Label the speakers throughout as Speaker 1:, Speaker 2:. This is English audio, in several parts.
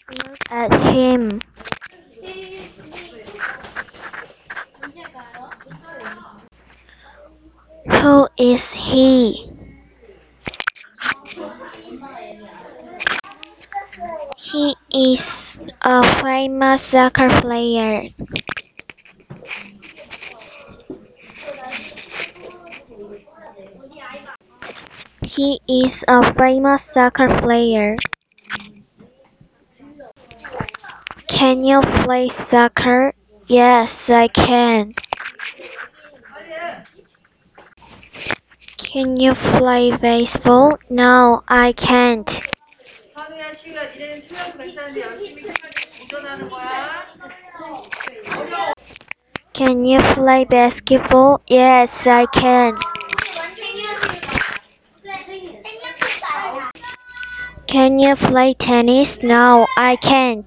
Speaker 1: Look at him. Who is he? He is a famous soccer player. He is a famous soccer player. Can you play soccer? Yes, I can. Can you play baseball? No, I can't.
Speaker 2: 선우야, 시우야, 니네는 틀려도 괜찮은데 열심히 도전하는 거야.
Speaker 1: Can you play basketball? Yes, I can. Can you play tennis? No, I can't.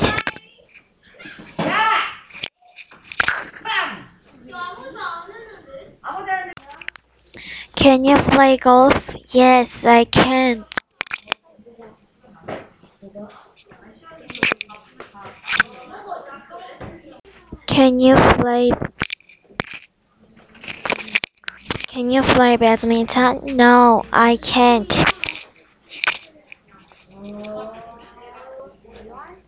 Speaker 1: Can you play golf? Yes, I can. Can you play Can you play badminton? No, I can't.